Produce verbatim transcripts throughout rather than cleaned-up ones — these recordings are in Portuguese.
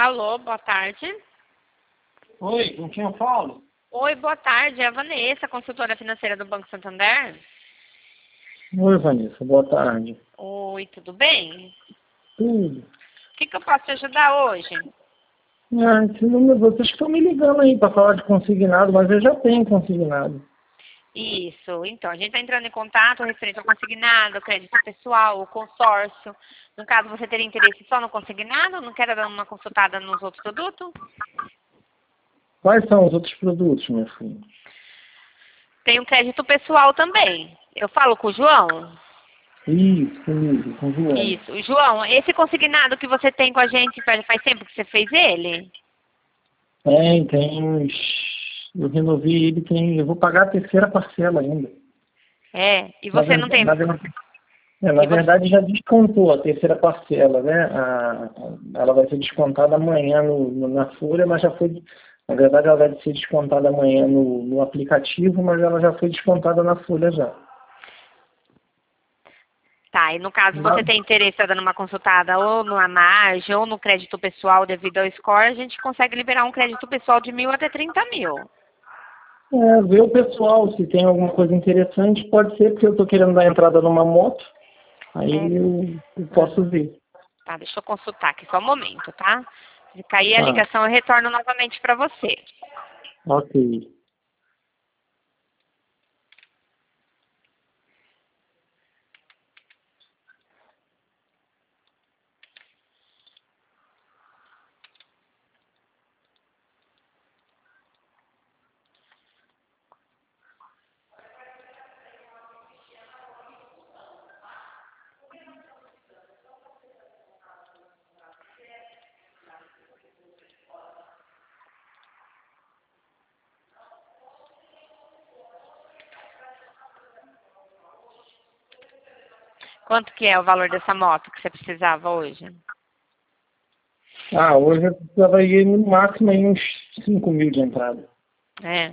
Alô, boa tarde. Oi, com quem eu falo? Oi, boa tarde. É a Vanessa, consultora financeira do Banco Santander. Oi, Vanessa, boa tarde. Oi, tudo bem? Tudo. O que, que eu posso te ajudar hoje? Ah, esse número, vocês estão me ligando aí para falar de consignado, mas eu já tenho consignado. Isso, então, a gente está entrando em contato referente ao consignado, crédito pessoal, o consórcio. No caso, você teria interesse só no consignado? Não quer dar uma consultada nos outros produtos? Quais são os outros produtos, meu filho? Tem o crédito pessoal também. Eu falo com o João? Isso, comigo, com o João. Isso. João, esse consignado que você tem com a gente, faz faz tempo que você fez ele? Tem, tem uns... Eu renovei ele, tem... Eu vou pagar a terceira parcela ainda. É, e Na você não verdade, tem... na verdade, é, na E você... verdade já descontou a terceira parcela, né? A, ela vai ser descontada amanhã no, no- na folha, mas já foi... Na verdade, ela vai ser descontada amanhã no, no aplicativo, mas ela já foi descontada na folha já. Tá, e no caso você Não. tem interesse em dar uma consultada ou na margem ou no crédito pessoal devido ao score, a gente consegue liberar um crédito pessoal de mil até trinta mil. É, ver o pessoal, se tem alguma coisa interessante, pode ser, porque eu estou querendo dar entrada numa moto, É. aí eu, eu Ah, posso ver. tá, deixa eu consultar aqui só um momento, tá? Se cair a Tá, ligação, eu retorno novamente para você. ok. Quanto que é o valor dessa moto que você precisava hoje? Ah, hoje eu precisava ir no máximo aí uns cinco mil de entrada. É.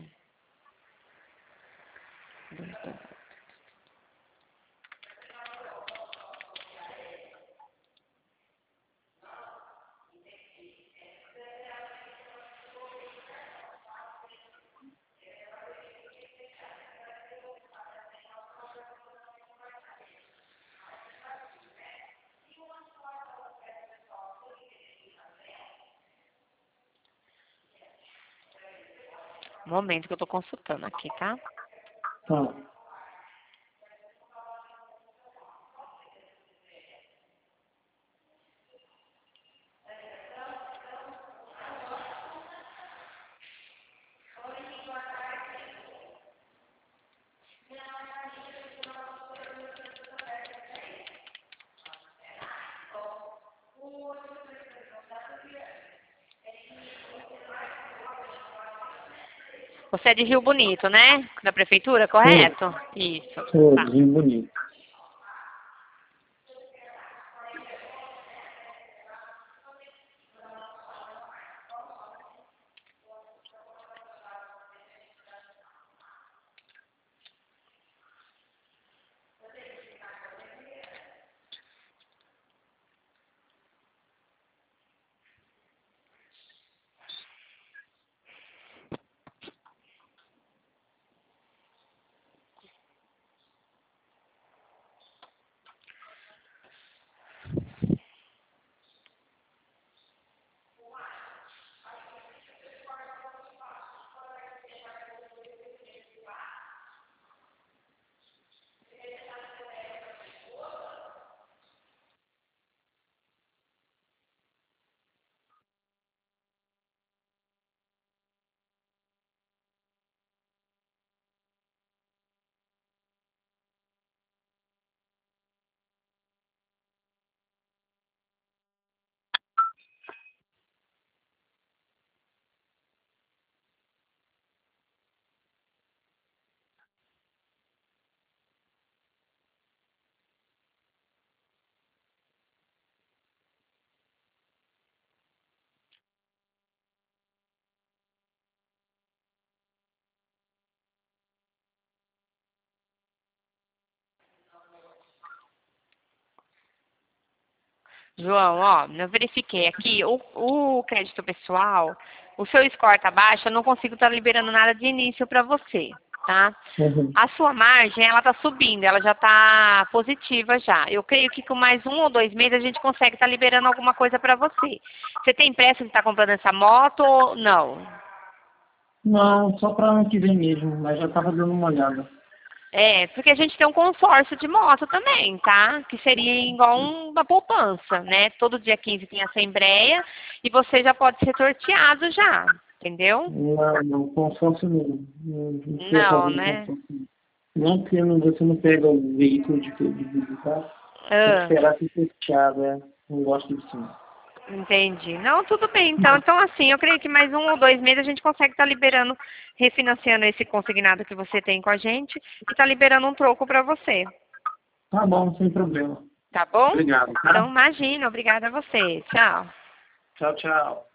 Um momento que eu tô consultando aqui, tá? Tá. Você é de Rio Bonito, né? Da prefeitura, Sou, correto? Isso, sou tá. de Rio Bonito. João, ó, eu verifiquei aqui, o, o crédito pessoal, o seu score tá baixo, eu não consigo estar liberando nada de início para você, tá? Uhum. A sua margem, ela tá subindo, ela já tá positiva já. Eu creio que com mais um ou dois meses a gente consegue estar liberando alguma coisa para você. Você tem pressa de estar comprando essa moto ou não? Não, só para ano que vem mesmo, mas já estava dando uma olhada. É, porque a gente tem um consórcio de moto também, tá? Que seria igual uma poupança, né? Todo dia quinze tem assembleia e você já pode ser sorteado já, entendeu? Não, não, consórcio não. Não, não queria Não, fazer né? consórcio. Não, porque não, você não pega o veículo de, de visitar, tem que Ah, esperar ser sorteado, é. Não gosto disso. Não. entendi. Não, tudo bem, então. Então, assim, eu creio que mais um ou dois meses a gente consegue estar liberando, refinanciando esse consignado que você tem com a gente e tá liberando um troco para você. Tá bom, sem problema. Tá bom? Obrigado, tá? Então, imagina. Obrigada a você. Tchau. Tchau, tchau.